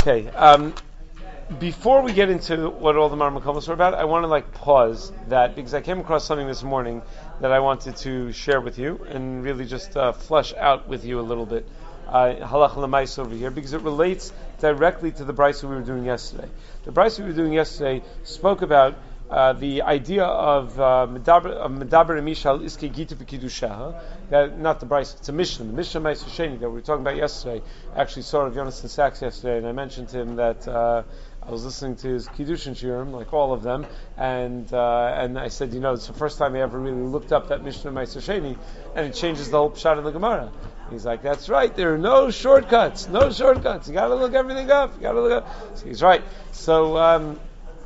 Okay. Before we get into what all the Marmakolos are about, I want to pause that because I came across something this morning that I wanted to share with you and really just flesh out with you a little bit. Halach l'mais over here because it relates directly to the brisa we were doing yesterday. The brisa we were doing yesterday spoke about the idea of medaber mishal iske gita v'kiddushaha. That not the brisa, it's a Mishnah, the Mishnah Ma'aser Sheni that we were talking about yesterday. I actually saw Rav Yonason Sachs yesterday, and I mentioned to him that I was listening to his Kiddushin Shiurim, like all of them, and I said, it's the first time I ever really looked up that Mishnah Ma'aser Sheni, and it changes the whole pshat in the Gemara. He's like, that's right, there are no shortcuts. You gotta look everything up, So he's right. So,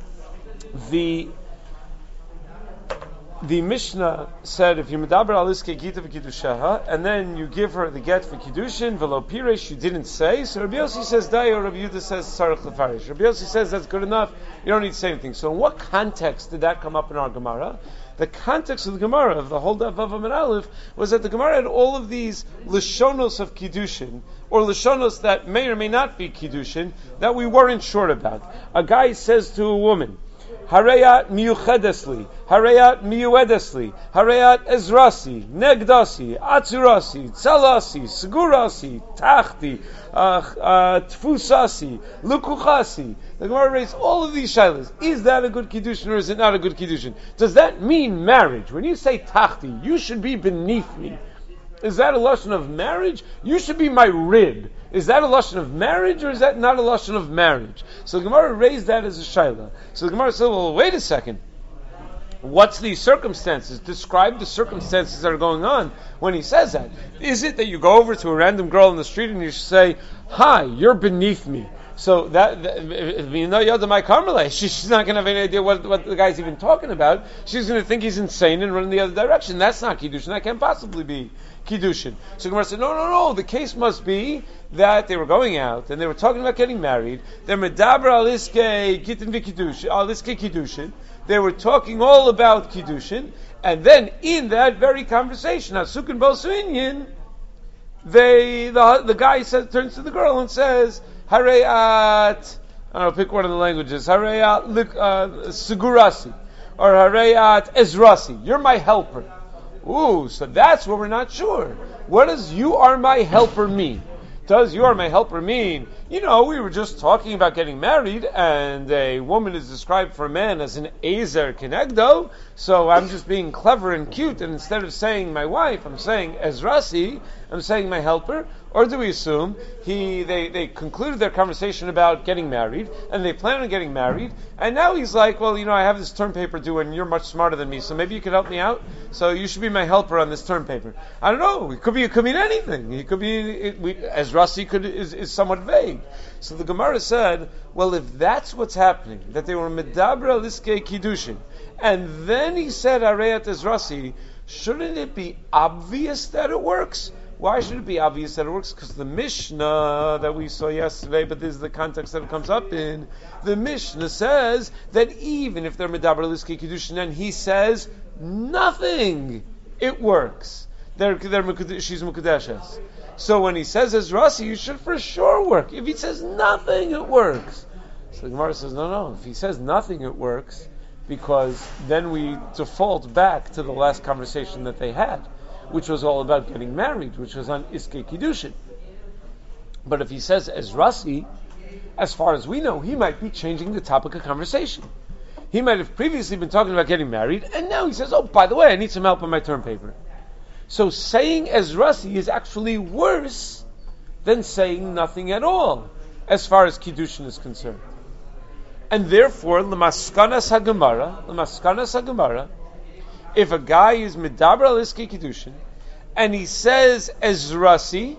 the Mishnah said if you medaber al iske gita v'kiddushaha and then you give her the get for kiddushin v'lo piresh you didn't say, so Rabbi Yossi says day or Rabbi Yehuda says sarich lefarish. Rabbi Yossi says that's good enough, you don't need to say anything. So in what context did that come up in our Gemara? The context of the Gemara, of the whole Daf Vav Amud Aleph, was that the Gemara had all of these lishonos of kiddushin, or lishonos that may or may not be kiddushin, that we weren't sure about. A guy says to a woman, Harayat miyuchedesli, Harayat miyuedesli, Harayat ezrasi, negdasi, atzurasi, tzalasi, segurasi, tachti, tfusasi, lukuchasi. The Gemara raised all of these shilas. Is that a good kiddushin or is it not a good kiddushin? Does that mean marriage? When you say tachti, you should be beneath me. Is that a lashon of marriage? You should be my rib. Is that a lashon of marriage or is that not a lashon of marriage? So the Gemara raised that as a shaila. So the Gemara said, well, wait a second. What's the circumstances? Describe the circumstances that are going on when he says that. Is it that you go over to a random girl in the street and you say, hi, you're beneath me? So she's not going to have any idea what the guy's even talking about. She's going to think he's insane and run in the other direction. That's not Kiddushin. That can't possibly be Kiddushin. So Gemara said, no. The case must be that they were going out and they were talking about getting married. They're medaber al iske gitin v'kiddushin, al iske kiddushin. They were talking all about Kiddushin. And then in that very conversation, Asukin Bosuinyin, the guy turns to the girl and says, Harayat, pick one of the languages, Harayat Segurasi, or Harayat Ezrasi, you're my helper. Ooh, so that's what we're not sure. What does you are my helper mean? Does you are my helper mean, we were just talking about getting married, and a woman is described for a man as an Ezer Kenegdo, so I'm just being clever and cute, and instead of saying my wife, I'm saying Ezrasi, I'm saying my helper? Or do we assume they concluded their conversation about getting married, and they plan on getting married, and now he's like, well, I have this term paper due, and you're much smarter than me, so maybe you could help me out, so you should be my helper on this term paper. I don't know, it could mean anything. It could be, Ezrasi is somewhat vague. So the Gemara said, well, if that's what's happening, that they were medaber al iske kiddushin, and then he said Harayat Ezrasi, shouldn't it be obvious that it works? Why should it be obvious that it works? Because the Mishnah that we saw yesterday, but this is the context that it comes up in, the Mishnah says that even if they're medaber al iske kiddushin and he says nothing, it works. She's mukudeshes. So when he says Ezrasi, you should for sure work. If he says nothing, it works. So the Gemara says, no. If he says nothing, it works, because then we default back to the last conversation that they had, which was all about getting married, which was on Iske Kiddushin. But if he says Ezrasi, as far as we know, he might be changing the topic of conversation. He might have previously been talking about getting married, and now he says, oh, by the way, I need some help on my term paper. So saying Ezrasi is actually worse than saying nothing at all, as far as Kiddushin is concerned. And therefore, L'maskanas HaGemara, if a guy is medaber al iske kiddushin and he says Ezrasi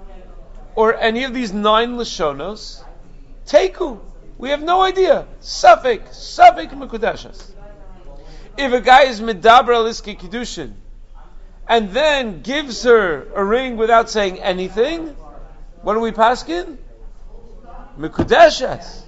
or any of these 9 lashonos, teku, we have no idea. Safek mekudeshas. If a guy is medaber al iske kiddushin and then gives her a ring without saying anything, what do we paskin? Mekudeshas.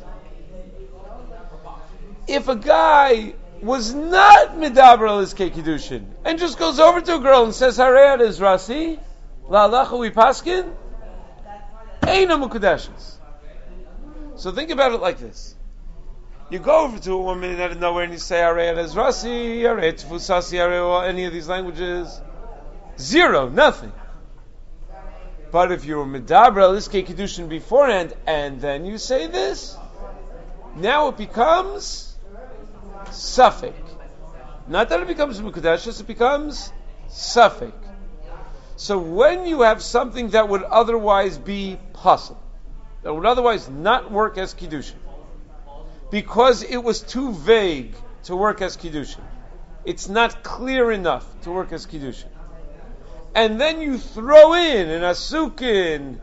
If a guy was not medaber al iske kiddushin and just goes over to a girl and says Harayat Ezrasi, la halacha we paskin, eina mukudeshes. So think about it like this. You go over to a woman out of nowhere and you say, Harei Ezrasi, Harei Tfusasi, Harei, any of these languages. Zero, nothing. But if you were Medaber Aliskei Kiddushin beforehand, and then you say this, now it becomes Safek. Not that it becomes Mekudeshes, it becomes Safek. So when you have something that would otherwise be possible, that would otherwise not work as Kiddushin, because it was too vague to work as Kiddushin, it's not clear enough to work as Kiddushin, and then you throw in an Asukin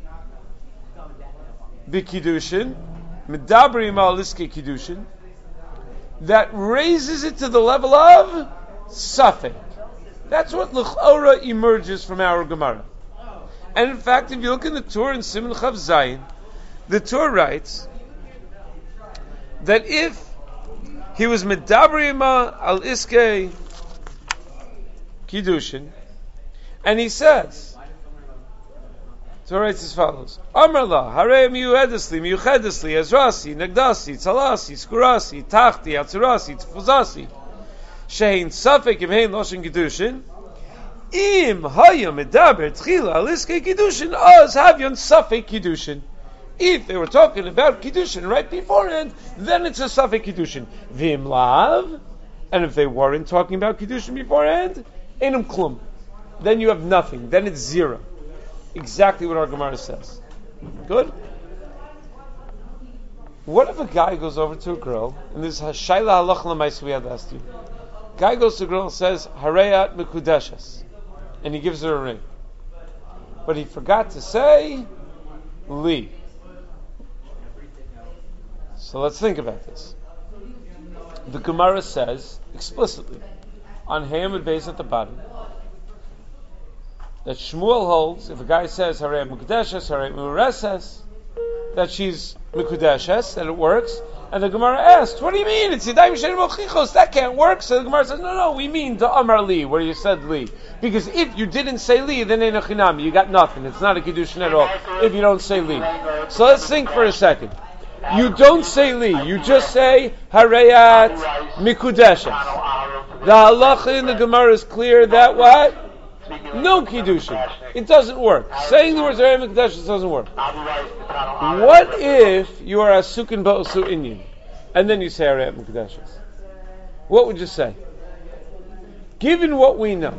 B'Kiddushin, Medabrim al Iskei Kiddushin, that raises it to the level of Safek. That's what L'chora emerges from our Gemara. And in fact, if you look in the Torah in Siman Chav Zayin, the Torah writes that if he was Medabrim al Iskei Kiddushin, and he says, Torah writes as follows: Amar la, Harei miyuchedesli, Ezrasi, Nagdasi, Tzalasi, Skurasi, Tachti, Atzurasi, Tfuzasi, Shein Safek im Hein Loshen Kiddushin, Im Haya Medaber Tchila Aliskei Kiddushin, Az Havyon Safek Kiddushin. If they were talking about Kiddushin right beforehand, then it's a Safek Kiddushin. Vim Lav, and if they weren't talking about Kiddushin beforehand, Einum Klum. Then you have nothing. Then it's zero. Exactly what our Gemara says. Good? What if a guy goes over to a girl, and this is Shayla Halach L'Mais we had last year. Guy goes to a girl and says, Hareyat Mekudeshes, and he gives her a ring. But he forgot to say, Li. So let's think about this. The Gemara says, explicitly, on Hayamid Beis at the bottom, that Shmuel holds, if a guy says Harei Mekudeshes, Harei Mureses, that she's Mekudeshes, that it works. And the Gemara asks, what do you mean? It's Yadayim Shein Mochichos, that can't work. So the Gemara says, no, we mean the Amar Li, where you said Li. Because if you didn't say Li, then Ein Chinami, you got nothing. It's not a Kiddushin at all, if you don't say Li. So let's think for a second. You don't say Li, you just say Hareyat Mekudeshes. The halacha in the Gemara is clear that what? No Kiddushin. It doesn't work. Saying the words Harei Mekudeshes doesn't work. What if you are Asukin Ba'osu Inyan, and then you say Harei Mekudeshes? What would you say? Given what we know,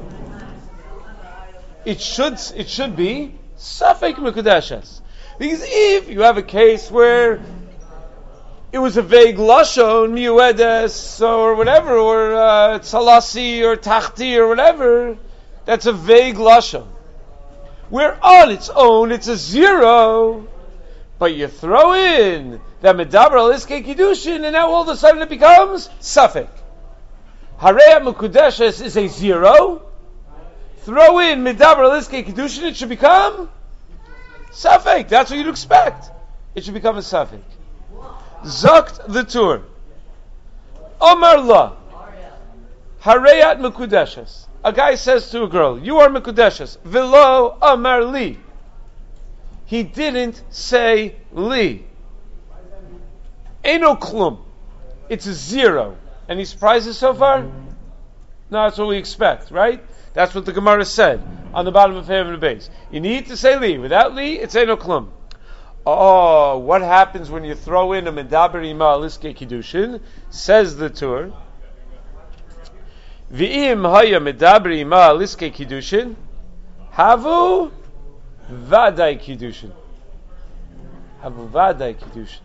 it should be Safek Mekudeshes. Because if you have a case where it was a vague lashon, miuedes, or whatever, or tzalasi, or tachti, or whatever, that's a vague lashon. Where on its own it's a zero, but you throw in that medaber al iskei kiddushin, and now all of a sudden it becomes safek. Harei mekudeshes is a zero. Throw in medaber al iskei kiddushin, it should become safek. That's what you'd expect. It should become a safek. Zokt the Tur. Omar la. Hareyat mekudeshes. A guy says to a girl, you are Mekudeshes. Velo Amar Li. He didn't say Li. Eino Klum. It's a zero. Any surprises so far? No, that's what we expect, right? That's what the Gemara said on the bottom of Hayamid Beis. You need to say Li. Without Li, it's Eino Klum. Oh, what happens when you throw in a Medaber Ima Aliskei Kiddushin? Says the Tur. V'im haya medabri ima aliskei kiddushin, havu vadai kiddushin. Havu vadai kiddushin.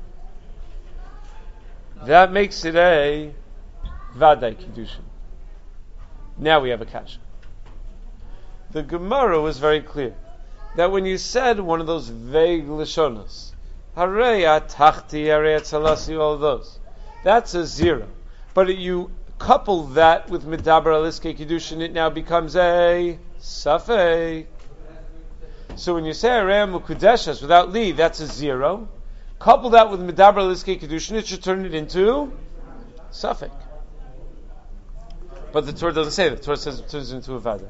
That makes it a vadai kiddushin. Now we have a kasha. The Gemara was very clear that when you said one of those vague lashonos, harei atachti, harei atzalasi, all of those, that's a zero. But you couple that with medaber al iskei kiddushin, it now becomes a safek. So when you say harei mekudeshes without li, that's a zero. Couple that with medaber al iskei kiddushin, it should turn it into safek. But the Torah doesn't say that. The Torah says it turns into a vada.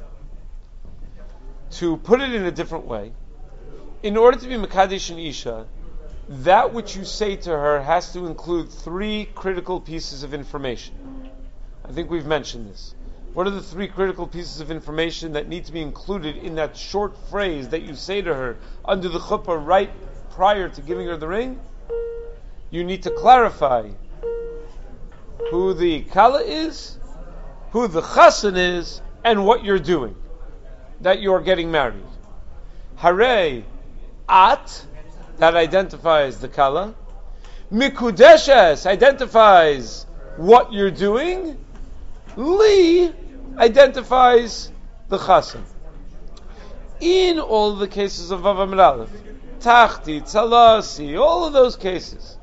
To put it in a different way, in order to be mekadesh and isha, that which you say to her has to include 3 critical pieces of information. I think we've mentioned this. What are the 3 critical pieces of information that need to be included in that short phrase that you say to her under the chuppah right prior to giving her the ring? You need to clarify who the kala is, who the chassan is, and what you're doing, that you're getting married. Hare at, that identifies the kala. Mikudeshes identifies what you're doing. Li identifies the chassan. In all the cases of Vav Amud Aleph, Tachti, Tzalasi, all of those cases,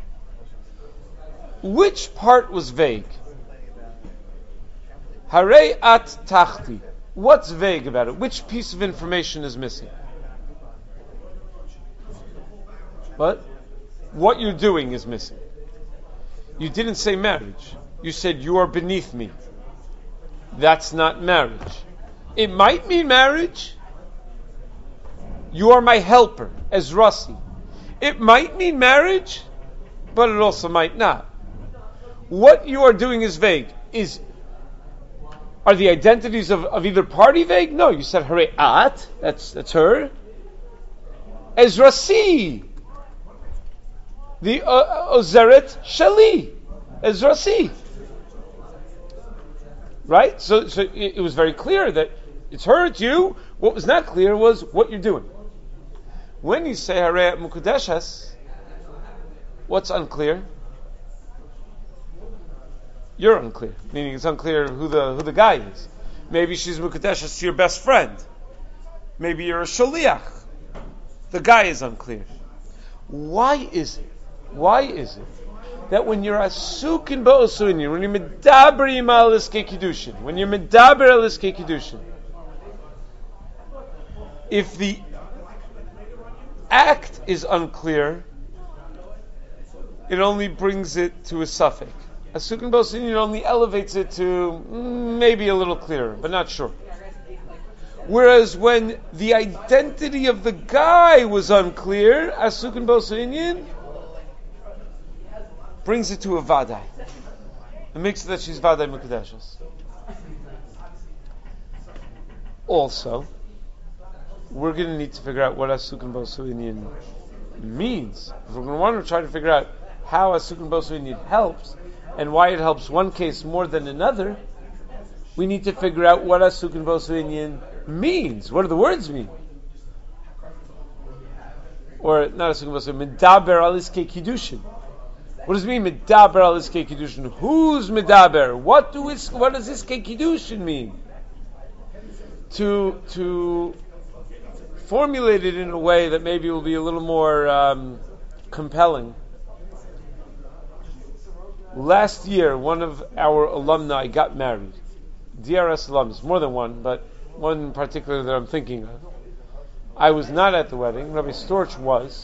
which part was vague? Hare at Tachti. What's vague about it? Which piece of information is missing? What you're doing is missing. You didn't say marriage. You said you are beneath me. That's not marriage. It might mean marriage. You are my helper, as Rasi. It might mean marriage, but it also might not. What you are doing is vague. Are the identities of either party vague? No, you said Hare at, that's her. As Rasi. The Ozeret Shali. As Rasi. Right? So it was very clear that it's her, it's you. What was not clear was what you're doing. When you say Harei Mukudeshes, what's unclear? You're unclear. Meaning it's unclear who the guy is. Maybe she's Mukudeshes to your best friend. Maybe you're a Shaliach. The guy is unclear. Why is it that when you're asukin ba'osuinin, when you're medaber ima aliskei kiddushin, when you're medaber aliskei kiddushin, if the act is unclear, it only brings it to a suffix. Asukin ba'osuinin only elevates it to maybe a little clearer, but not sure. Whereas when the identity of the guy was unclear, asukin ba'osuinin brings it to a vadai. It makes it that she's vadai mukadeshes. Also, we're going to need to figure out what asukin ba'osuinin means. If we're going to want to try to figure out how asukin ba'osuinin helps and why it helps one case more than another, we need to figure out what asukin ba'osuinin means. What do the words mean? Or not asukin ba'osuinin, medaber aliskei kiddushin. What does it mean, medaber aliskei kiddushin? Who's medaber? What does iskei kiddushin mean? To formulate it in a way that maybe will be a little more compelling. Last year, one of our alumni got married. DRS alums, more than one, but one in particular that I'm thinking of. I was not at the wedding. Rabbi Storch was.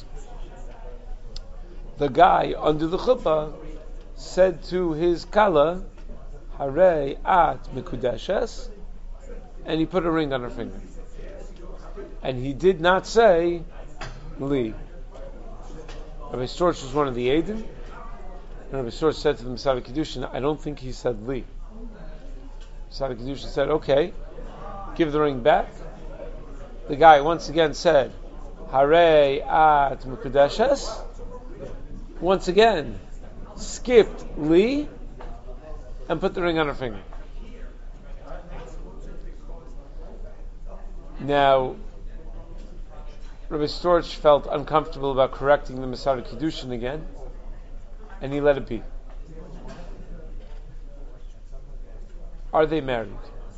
The guy under the chuppah said to his kala, Hare at mikudeshes, and he put a ring on her finger. And he did not say li. Rabbi Storch was one of the Eidim, and Rabbi Storch said to the Masada Kiddushin, I don't think he said li. Masada Kiddushin said, okay, give the ring back. The guy once again said, Hare at mikudeshes. Once again, skipped li and put the ring on her finger. Now, Rabbi Storch felt uncomfortable about correcting the Masada Kiddushin again, and he let it be. Are they married?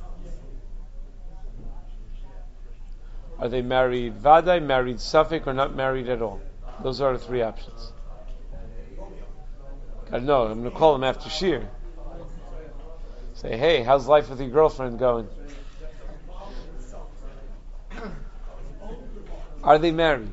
Are they married vadai, married safek, or not married at all? Those are the 3 options. I don't know, I'm going to call him after Shir. Say, hey, how's life with your girlfriend going? Are they married?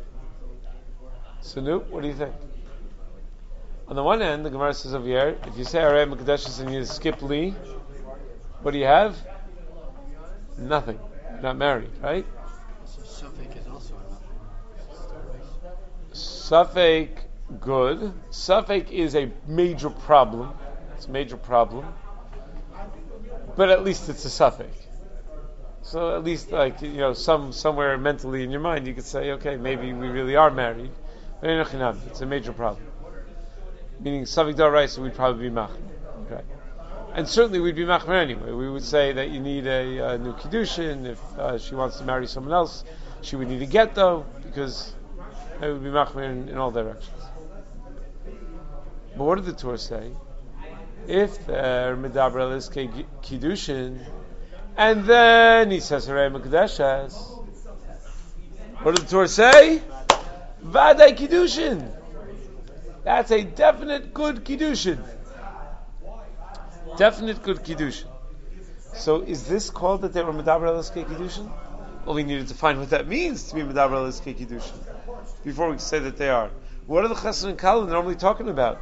Sanu, what do you think? On the one hand, the Gemara says over here, if you say Arei Mekadeshes and you skip Li, what do you have? Nothing. You're not married, right? So Suffolk is also Safek, good. Safek is a major problem. It's a major problem. But at least it's a Safek. So at least, somewhere mentally in your mind, you could say, okay, maybe we really are married. But it's a major problem. Meaning, Safek D'Oraisa, we'd probably be machmer. Okay. And certainly we'd be machmer anyway. We would say that you need a new kiddushin. If she wants to marry someone else, she would need a get though, because it would be machmer in all directions. But what did the Torah say? If they're medaber elis kiddushin, and then he says harei mekadeshes, what did the Torah say? Vadai kiddushin. That's a definite good kiddushin. Definite good kiddushin. So is this called that they were medaber elis kiddushin? Well, we needed to find what that means to be medaber elis kiddushin before we can say that they are. What are the chesed and kala normally talking about?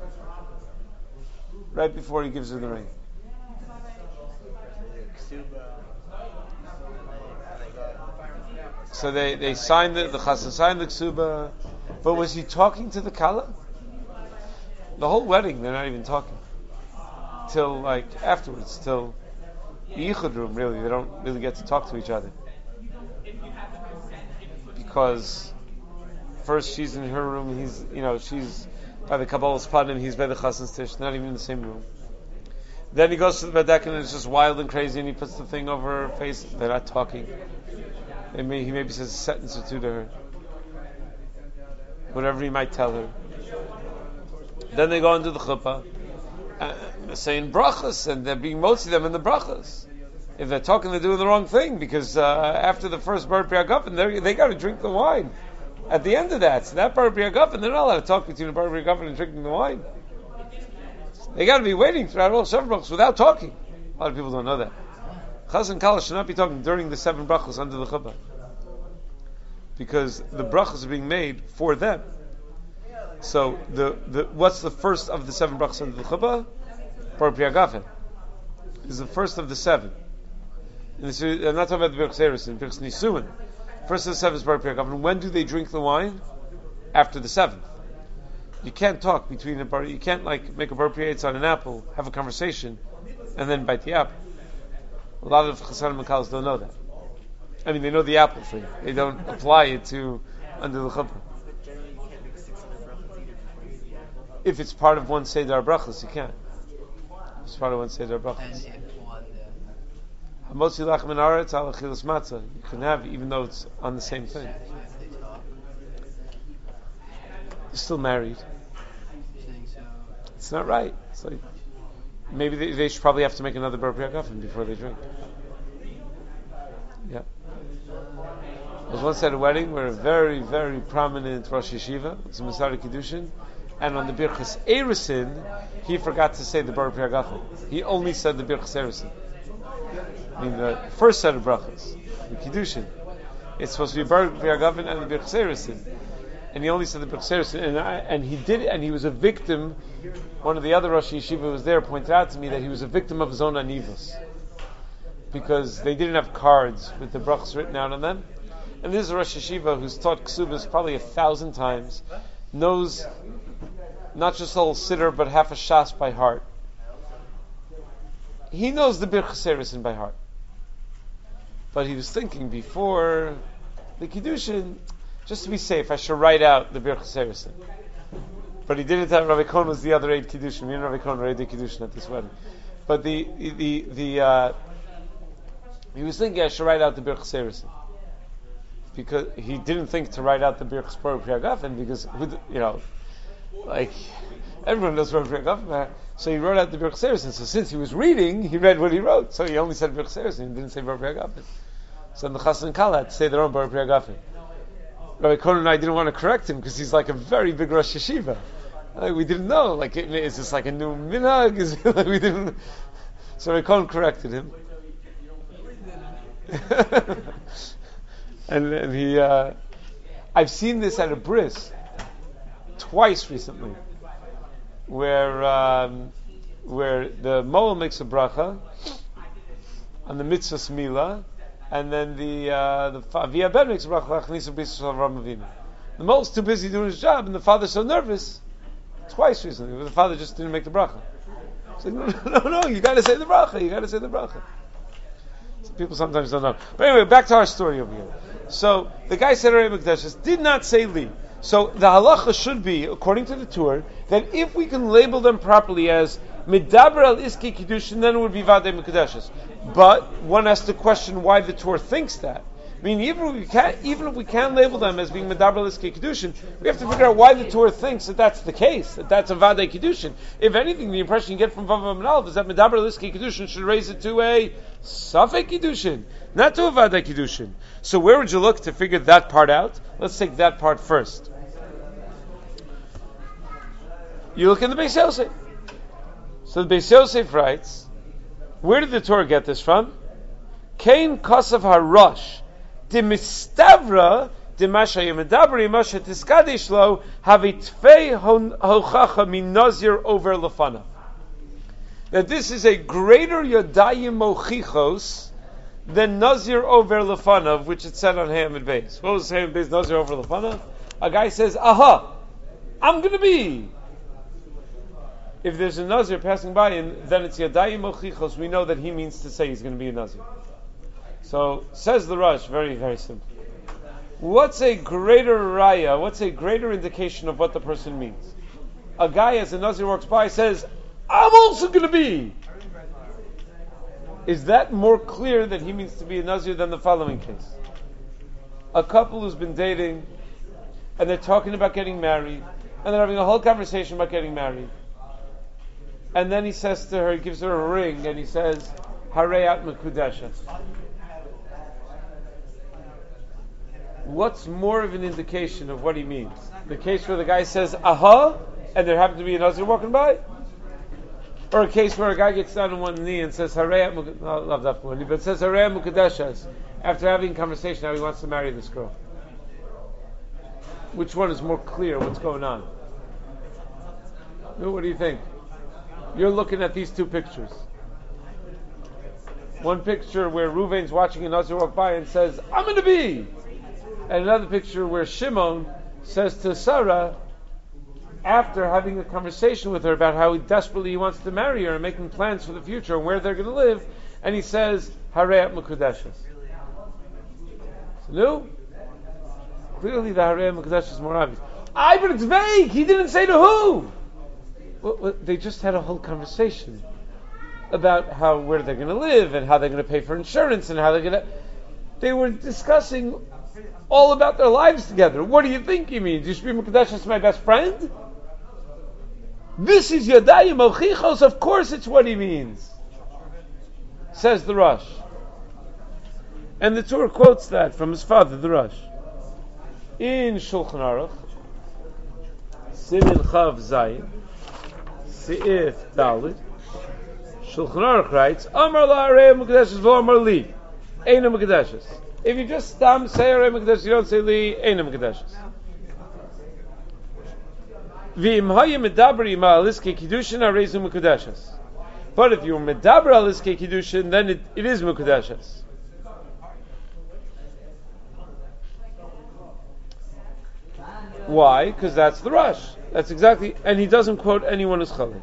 Right before he gives her the ring. So they signed the chassan signed the ksuba, but was he talking to the kala? The whole wedding, they're not even talking till afterwards, till the yichud room. Really, they don't really get to talk to each other because first she's in her room, she's by the Kabbalah's panim, he's by the chassan's tish, not even in the same room. Then he goes to the bedek and it's just wild and crazy, and he puts the thing over her face. They're not talking. He maybe says a sentence or two to her, whatever he might tell her. Then they go into the chuppah, saying brachas, and they're being motzi them in the brachas. If they're talking, they're doing the wrong thing, because after the first bar priyagafen, they got to drink the wine. At the end of that, so that bar priyagafen, they're not allowed to talk between the bar priyagafen and drinking the wine. They got to be waiting throughout all 7 brachas without talking. A lot of people don't know that. Chaz and Kala should not be talking during the 7 brachas under the chuppah, because the brachas are being made for them. So the what's the first of the 7 brachas under the chuppah? Bar priyagafen is the first of the 7. I'm not talking about the Birchas Erusin, Birchas Nisuin. First of the 7 is Bar Priyagafen. When do they drink the wine? After the 7th. You can't talk between the bar. You can't make a Bar Priyagafen on an apple, have a conversation, and then bite the apple. A lot of Chasanim and Kalas don't know that. I mean, they know the apple thing. They don't apply it to under the chuppah. If it's part of one Seder Brachas, you can. If it's part of one Seder Brachas. Hamotzi lachem min haaretz al achilas matzah. You can have, even though it's on the same thing. You're still married. It's not right. It's like maybe they should probably have to make another bar priyagafen before they drink. Yeah. I was once at a wedding where a very, very prominent Rosh Yeshiva, it's a Masari Kiddushin, and on the Birchas Erusin, he forgot to say the bar priyagafen. He only said the Birchas Erusin. I mean, the first set of brachas, the kiddushin, it's supposed to be bar priyagafen and the Birchas Erusin, and he only said the Birchas Erusin, and he did it, and he was a victim. One of the other Rosh Yeshiva who was there pointed out to me that he was a victim of his own anivos, because they didn't have cards with the brachas written out on them. And this is a Rosh Yeshiva who's taught ksubas probably 1,000 times, knows not just a whole siddur but half a shas by heart. He knows the Birchas Erusin by heart. But he was thinking before the Kiddushin, just to be safe, I should write out the Birchas Erusin. But he didn't have Rabbi Cohen was the other 8 Kiddushin. Me and Rabbi Cohen were the Kiddushin at this wedding. But he was thinking I should write out the Birchas Erusin. Because he didn't think to write out the Birchas Priyagafen, because, everyone knows what Priyagafen. So he wrote out the Birchas Erusin. So since he was reading, he read what he wrote. So he only said Birchas Erusin, he didn't say Bar Priyagafen. So the Chassan and Kala had to say their own Bar Priyagafen. Rabbi Cohen and I didn't want to correct him because he's like a very big Rosh Yeshiva. We didn't know. Is this like a new minhag? We didn't. So Rabbi Cohen corrected him. and he, I've seen this at a bris twice recently, where the Moel makes a bracha on the mitzvah Mila, and then the Avia Ben makes a bracha Achnisa B'Yisrael Avram Avinu. The mole's too busy doing his job, and the father's so nervous. Twice recently, the father just didn't make the bracha. It's like, no, you got to say the bracha. So people sometimes don't know. But anyway, back to our story over here. So the guy said Harei Mekudeshes, did not say li. So the halacha should be, according to the Tur, that if we can label them properly as Medaber al Iski Kiddushin, then it would be Vadei Mekudeshes. But one has to question why the Tur thinks that. I mean, even if we can't label them as being Medaber al Iski Kiddushin, we have to figure out why the Tur thinks that that's the case, that that's a Vadei Kiddushin. If anything, the impression you get from Vav Aleph is that Medaber al Iski Kiddushin should raise it to a Safek Kiddushin, not to a Vadei Kiddushin. So where would you look to figure that part out? Let's take that part first. You look in the Beis Yosef. So the Beis Yosef writes, where did the Torah get this from? Kain Kosav Harosh, Dimistavra, Dimasha Yemedabri, Moshe Tiskadesh Lo, Havitfei Hochacha Min Nazir over Lefana. That this is a greater Yodayim Mochichos than Nazir over Lefanav, which it said on Hamid Beis. What was Hamid Beis Nazir over Lefanav? A guy says, aha, I'm going to be. If there's a Nazir passing by, and then it's Yadayim Mochichos, we know that he means to say he's going to be a Nazir. So, says the Rosh, very, very simple. What's a greater raya, what's a greater indication of what the person means? A guy, as a Nazir walks by, says, I'm also going to be. Is that more clear that he means to be a Nazir than the following case? A couple who's been dating, and they're talking about getting married, and they're having a whole conversation about getting married. And then he says to her, he gives her a ring, and he says, Harei Mekudeshes. What's more of an indication of what he means? The case where the guy says, aha, and there happens to be a Nazir walking by? Or a case where a guy gets down on one knee and says, Harei Mekudeshes, but says, Harei Mekudeshes, after having a conversation how he wants to marry this girl. Which one is more clear what's going on? What do you think? You're looking at these two pictures. One picture where Ruvain's watching a Nazir walk by and says, I'm going to be. And another picture where Shimon says to Sarah, after having a conversation with her about how desperately he wants to marry her and making plans for the future and where they're going to live, and he says, Harei Mekudeshes. No? Clearly the Harei Mekudeshes is more obvious. But it's vague! He didn't say to who! Well, they just had a whole conversation about where they're going to live and how they're going to pay for insurance and how they're going to. They were discussing all about their lives together. What do you think he means? Yishbi Mekadesh is my best friend? This is Yadayim Mochichos. Of course, it's what he means. Says the Rosh, and the Torah quotes that from his father, the Rosh, in Shulchan Aruch, Simin Chav Zayin. Seif Dalit. Shulchan Aruch writes, Amar la Harei Mekudeshes v'Amar li, Eina Mekudeshes. If you just say Harei Mekudeshes, you don't say li, Eina Mekudeshes. V'im hayim medabri ma aliske kiddushin hareizu Mekudeshes. But if you're medabri aliske kiddushin, then it is Mekudeshes. Why? Because that's the Rosh. That's exactly, and he doesn't quote anyone as chalik.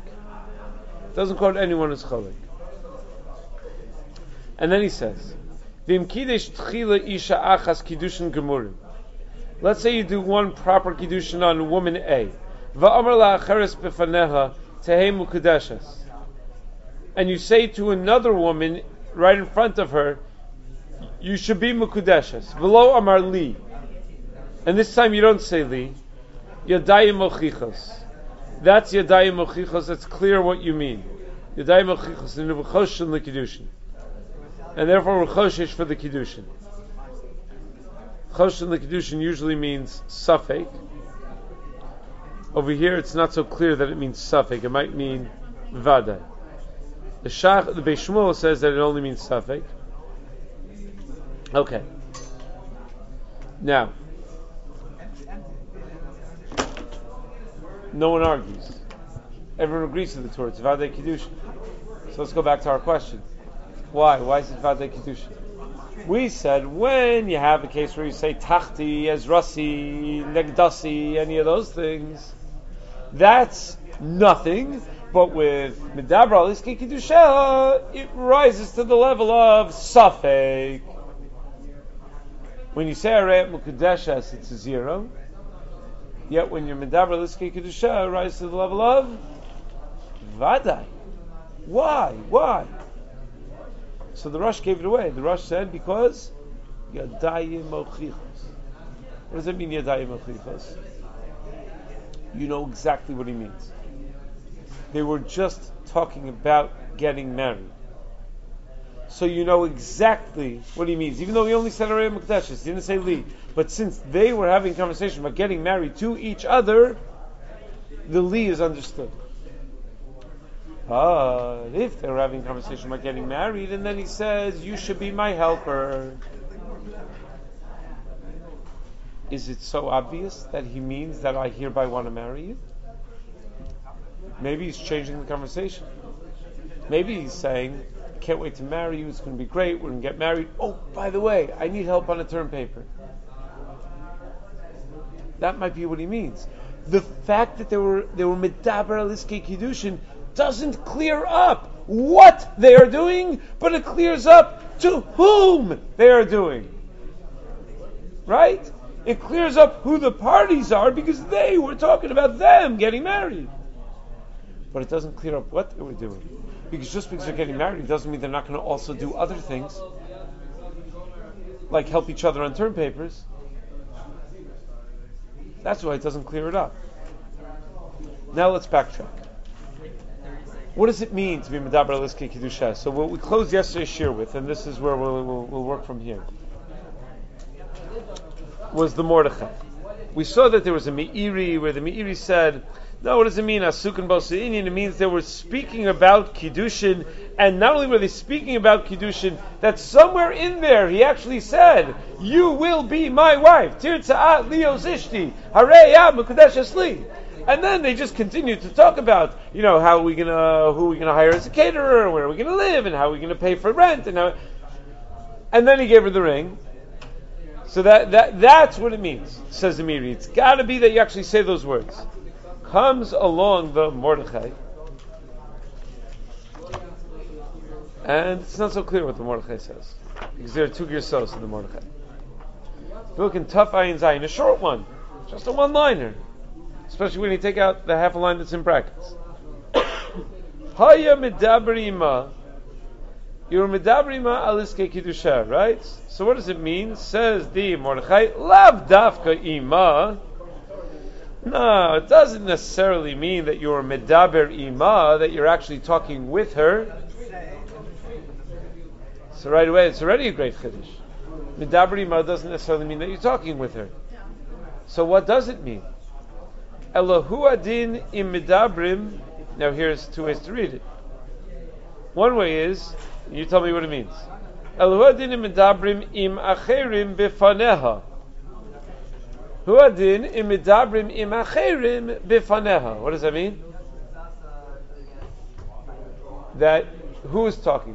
And then he says, "V'im kiddush tchila isha achas kiddushin gemurim." Let's say you do one proper kiddushin on woman A, va'amar la'acheres befaneha tehei mukudeshes, and you say to another woman right in front of her, you should be mukudeshes. V'lo amar li, and this time you don't say li. Yadayim mochichos. That's Yadayim mochichos. That's clear what you mean. Yadayim mochichos. And we're choshen l'kiddushin. And therefore we're choshesh for the kiddushin. Choshen l'kiddushin usually means safek. Over here it's not so clear that it means safek. It might mean vaday. The Beis Shmuel says that it only means safek. Okay. Now, no one argues. Everyone agrees to the Torah. It's Vadei Kiddushin. So let's go back to our question. Why? Why is it Vadei Kiddushin? We said when you have a case where you say Tachti, Ezrasi, Negdasi, any of those things, that's nothing. But with Medaber al Iskei Kedusha, it rises to the level of Safek. When you say Arayat Mukadeshes, it's a 0. Yet when you're Medaber al Iskei Kedusha, it rises to the level of Vadai. Why? So the Rosh gave it away. The Rosh said, because Yadayim Mochichos. What does it mean, Yadayim Mochichos? You know exactly what he means. They were just talking about getting married. So you know exactly what he means. Even though he only said Arei Mukdeshes, he didn't say Li. But since they were having a conversation about getting married to each other, the Li is understood. But if they were having a conversation about getting married, and then he says, you should be my helper, is it so obvious that he means that I hereby want to marry you? Maybe he's changing the conversation. Maybe he's saying, I can't wait to marry you, it's going to be great, we're going to get married. Oh, by the way, I need help on a term paper. That might be what he means. The fact that they were Medaber al Iskei Kiddushin doesn't clear up what they are doing, but it clears up to whom they are doing. Right? It clears up who the parties are because they were talking about them getting married. But it doesn't clear up what they were doing. Because just because they're getting married doesn't mean they're not going to also do other things, like help each other on term papers. That's why it doesn't clear it up. Now let's backtrack. What does it mean to be Medaber al Iskei Kedusha? So what we closed yesterday's shir with, and this is where we'll work from here, was the Mordechai. We saw that there was a Meiri, where the Meiri said, no, what does it mean? Asukin Bosa'inian. It means they were speaking about Kiddushin, and not only were they speaking about Kiddushin, that somewhere in there he actually said, you will be my wife. Tirtza'at lios ishti, hareya mukadesh esli. And then they just continued to talk about, who are we gonna hire as a caterer, where are we gonna live, and how are we gonna pay for rent, and then he gave her the ring. So that's what it means, says the Meiri. It's got to be that you actually say those words. Comes along the Mordechai, and it's not so clear what the Mordechai says, because there are two girsos in the Mordechai. If you look in Taf Ayin Zayin, a short one, just a one-liner, especially when you take out the half a line that's in brackets. Haya medaber ima, you're medaber ima al iskei kiddusha, right? So what does it mean? Says the Mordechai, lav dafka ima. No, it doesn't necessarily mean that you're medaber ima, that you're actually talking with her. So right away, it's already a great chiddush. Medaber ima doesn't necessarily mean that you're talking with her. So what does it mean? Elahu adin im medabrim. Now here's two ways to read it. One way is, you tell me what it means. Elahu adin im medabrim im acherim befaneha. Huadin im medabrim im acherim befaneha. What does that mean? That who is talking?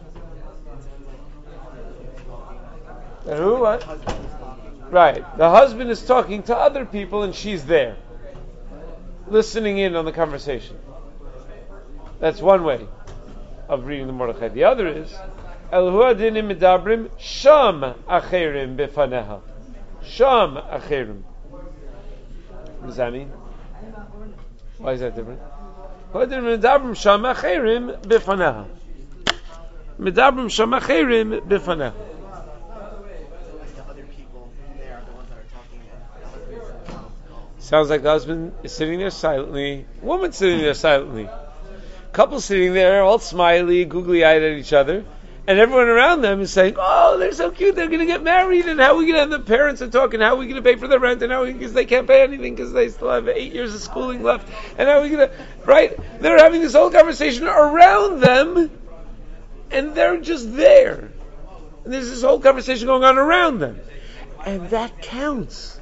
That who? What? Right. The husband is talking to other people and she's there, listening in on the conversation. That's one way of reading the Mordechai. The other is El huadin im medabrim sham acherim befaneha. Sham acherim. What does that mean? Why is that different? Medabrim sham acherim befaneha. Medabrim sham acherim befaneha. Sounds like the husband is sitting there silently, woman sitting there silently, couple sitting there all smiley, googly-eyed at each other. And everyone around them is saying, oh, they're so cute, they're going to get married, and how are we going to have the parents are talking, how are we going to pay for their rent, and how because they can't pay anything because they still have 8 years of schooling left, and how are we going to, right? They're having this whole conversation around them, and they're just there. And there's this whole conversation going on around them. And that counts.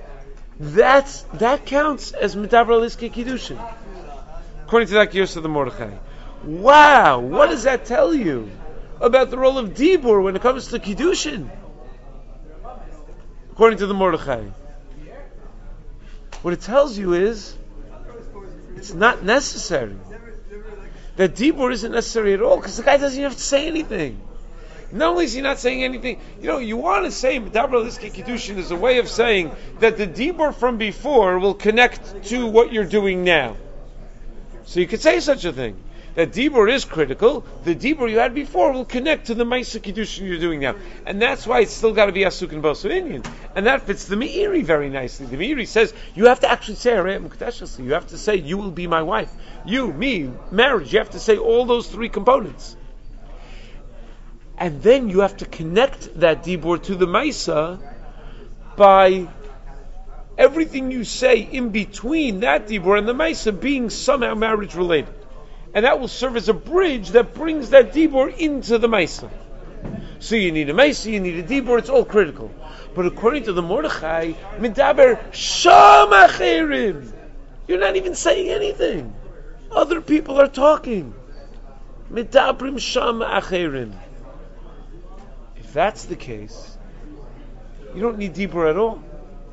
That counts as Medaber al Iskei Kiddushin. According to that Gersa of the Mordechai. Wow, what does that tell you? about the role of Dibur when it comes to Kiddushin, according to the Mordechai. What it tells you is, it's not necessary. That Dibur isn't necessary at all, because the guy doesn't even have to say anything. Not only is he not saying anything, you want to say Medaber Liskei Kiddushin is a way of saying that the Dibur from before will connect to what you're doing now. So you could say such a thing. That Dibur is critical. The Dibur you had before will connect to the Maisa Kiddushin you're doing now. And that's why it's still got to be Asuk and Bosu Indian. And that fits the Meiri very nicely. The Meiri says, you have to actually say, you have to say, you will be my wife. You, me, marriage. You have to say all those three components. And then you have to connect that Dibur to the Maisa by everything you say in between that Dibur and the Maisa being somehow marriage related. And that will serve as a bridge that brings that Dibur into the Maisa. So you need a Maisa, you need a Dibur, it's all critical. But according to the Mordechai, Medaber Sham Acherim. You're not even saying anything. Other people are talking. Medabrim Sham Acherim. If that's the case, you don't need Dibur at all.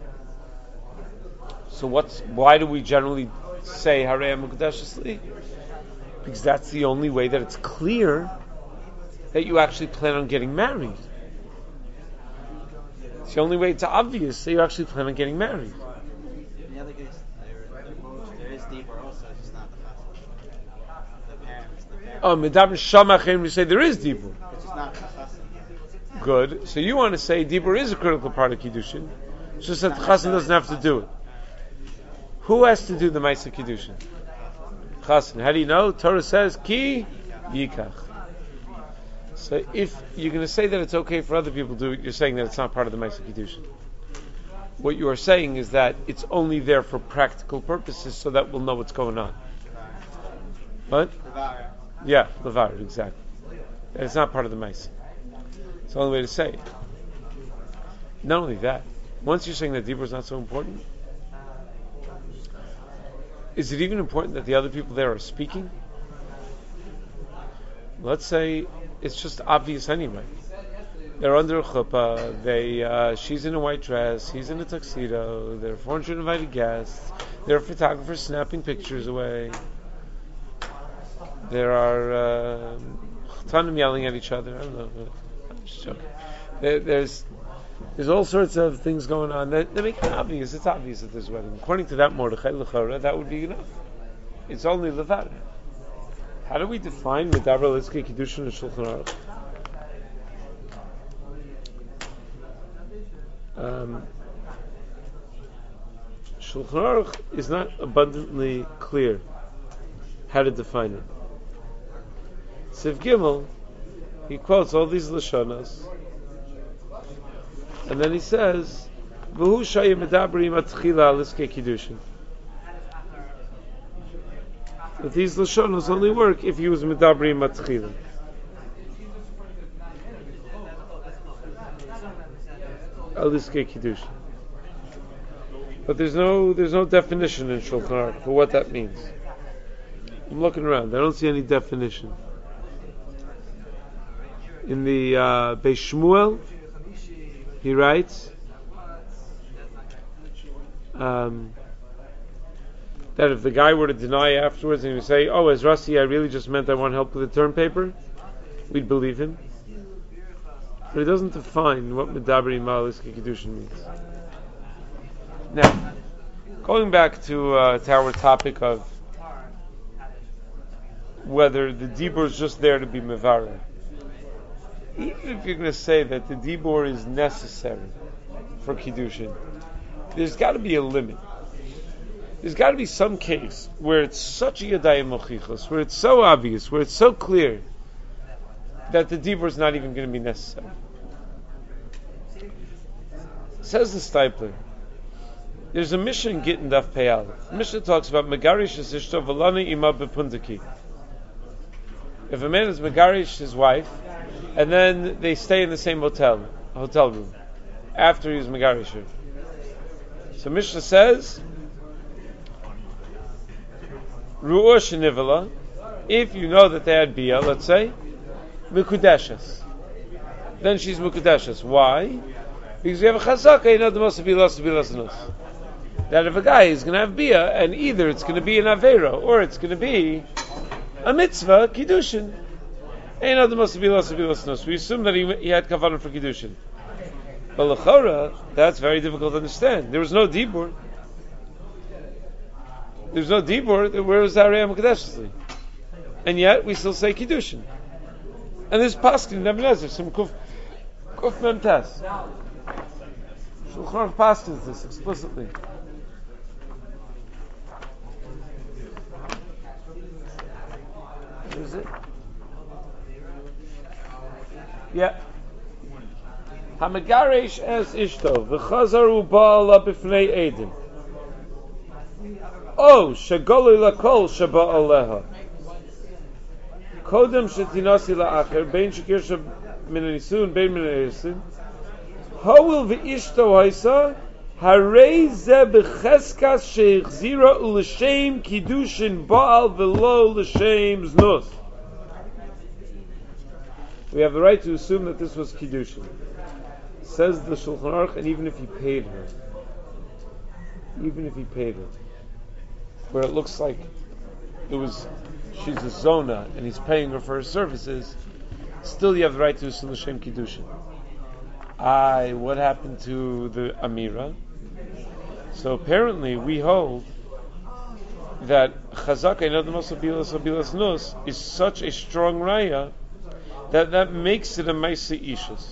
So why do we generally say Harei Mukdash Li? Because that's the only way that it's clear that you actually plan on getting married. It's the only way it's obvious that you actually plan on getting married. In the other case, there is Dibur also, it's just not the parents. Oh, Medaber Shamachem, you say there is Dibur. It's just not the Chassan. Good. So you want to say Dibur is a critical part of Kiddushin. It's just that the Chassan doesn't have to do it. Who has to do the Maisa Kiddushin? Chassan. How do you know? Torah says, Ki Yikach. So if you're going to say that it's okay for other people to do it, you're saying that it's not part of the Maisa Kiddushin. What you are saying is that it's only there for practical purposes so that we'll know what's going on. What? Levar. Yeah, Levar, exactly. And it's not part of the Maisa. It's the only way to say it. Not only that, once you're saying that Dibur is not so important, is it even important that the other people there are speaking? Let's say it's just obvious anyway. They're under a chuppah, she's in a white dress, he's in a tuxedo, there are 400 invited guests, there are photographers snapping pictures away, there are Chatanim yelling at each other, I don't know, I'm just joking. There's all sorts of things going on that make it obvious. It's obvious that there's a wedding. According to that Mordechai L'chora, that would be enough. It's only Levar. How do we define Medaber Liskei Kiddushin and Shulchan Aruch? Shulchan Aruch is not abundantly clear how to define it. Siv Gimel, he quotes all these Lashonas, and then he says, "V'hu shayim medabrim atchila liskei kiddushin." But these lashonos only work if you use medabrim atchila. Liskei kiddushin. But there's no definition in Shulchan Aruch for what that means. I'm looking around. I don't see any definition. In the Beis Shmuel, he writes that if the guy were to deny afterwards and he would say, "Oh, as Rassi, I really just meant I want help with the term paper," we'd believe him. But he doesn't define what Medabri Liskei Kiddushin means. Now, going back to our topic of whether the Dibur is just there to be Mevareh. Even if you're going to say that the Dibur is necessary for Kiddushin, there's got to be a limit. There's got to be some case where it's such a Yadayim Mochichos, where it's so obvious, where it's so clear that the Dibur is not even going to be necessary. Says the Steipler, there's a Mishnah in Gittin Daf Pei Aleph. The Mishnah talks about Megarish Esishto V'lani Ima B'Pundaki. If a man is Megarish his wife, and then they stay in the same hotel room, after he's Megarish her. So Mishnah says, Ru'or Shenivala, if you know that they had Bia, let's say, Mekudeshes. Then she's Mekudeshes. Why? Because you have a chazaka, you know the most bilas. That if a guy is going to have bia, and either it's going to be an avera, or it's going to be a mitzvah, kiddushin. You know the most bilas. We assume that he had kavanah for kiddushin. But l'chora, that's very difficult to understand. There was no dibur. There's no dibur. Where was Harei Mekudeshes? And yet we still say kiddushin. And this paskin Ibn Ezra, some kuf mem tes. Shulchan Aruch paskins this explicitly. What is it? Yeah. Hamagaresh es ishto v'chazaru ba'ala b'fnei edim. Oh, shagolu lakol shaba aleha. Kodem shetinasi la'acher bein shekir shab min anisun bein min anisun. Hoil v'ishto haisa harei ze b'cheskas sheichzira u'l'shem kiddushin ba'al v'lo l'shem znus. We have the right to assume that this was kiddushin. Says the Shulchan Aruch, and even if he paid her, where it looks like she's a zona and he's paying her for her services, still you have the right to assume l'shem kiddushin. What happened to the Amira? So apparently we hold that Chazaka Inadamas Abilas Nus is such a strong raya that makes it a Maisi Ishus.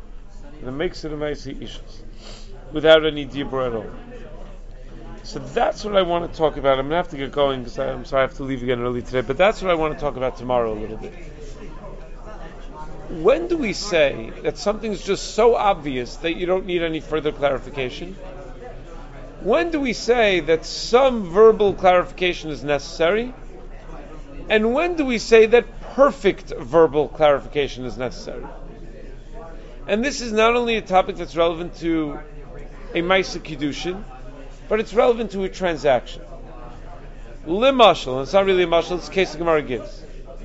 Without any dibur at all. So that's what I want to talk about. I'm going to have to get going because I'm sorry I have to leave again early today, but that's what I want to talk about tomorrow a little bit. When do we say that something's just so obvious that you don't need any further clarification? When do we say that some verbal clarification is necessary? And when do we say that perfect verbal clarification is necessary? And this is not only a topic that's relevant to a Maisa Kiddushin, but it's relevant to a transaction. Limashal, and it's not really a mashal, it's the case the Gemara gives.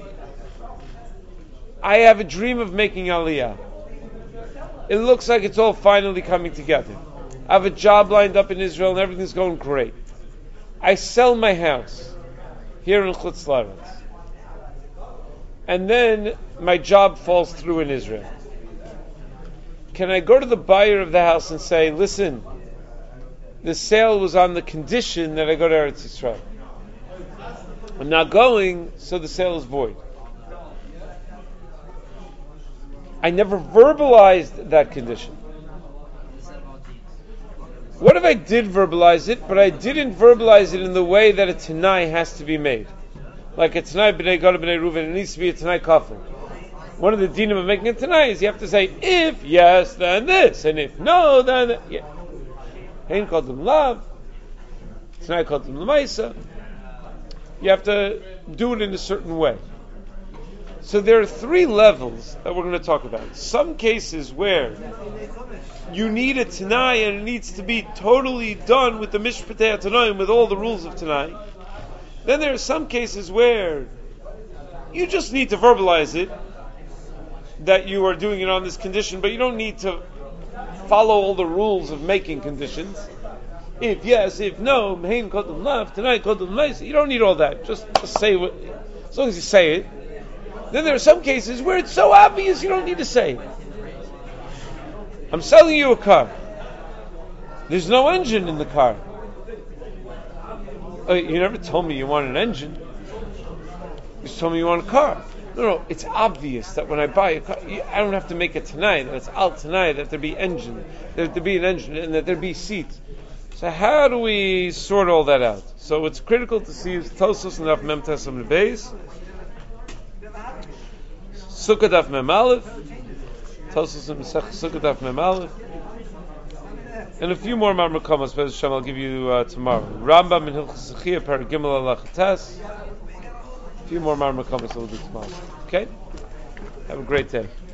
I have a dream of making Aliyah. It looks like it's all finally coming together. I have a job lined up in Israel and everything's going great. I sell my house here in Chutz La'aretz. And then my job falls through in Israel. Can I go to the buyer of the house and say, listen, the sale was on the condition that I go to Eretz Yisrael. I'm not going, so the sale is void. I never verbalized that condition. What if I did verbalize it, but I didn't verbalize it in the way that a Tanai has to be made? Like a Tanai b'nei Gad b'nei Reuven, it needs to be a Tanai kafel. One of the dinim of making a Tanai is you have to say, if yes, then this, and if no, then that. Yeah. Hein called them love, Tanai called them l'maisa. You have to do it in a certain way. So there are three levels that we're going to talk about. Some cases where you need a Tanai and it needs to be totally done with the Mishpatei HaTanoim, with all the rules of Tanai. Then there are some cases where you just need to verbalize it, that you are doing it on this condition, but you don't need to follow all the rules of making conditions. If yes, if no, Mehin Kodem Lav, Tanai Kodem Laisa, you don't need all that. Just say what, as long as you say it. Then there are some cases where it's so obvious you don't need to say it. I'm selling you a car. There's no engine in the car. You never told me you want an engine. You just told me you want a car. No, it's obvious that when I buy a car, I don't have to make it tonight. That it's out tonight. That there be engine, that there be an engine, and that there be seats. So how do we sort all that out? So it's critical to see Tosos and Daf Mem Tes on the base. Sukkah Daf Mem Aleph, Tosos and Sukkah Daf Mem Aleph, and a few more Marmar Kamas. Bez Hashem, I'll give you tomorrow. Rambam in Hilchos Zechiyah, Perek Gimel Halacha Tes. A few more Marmar Kamas we'll do tomorrow. Okay? Have a great day.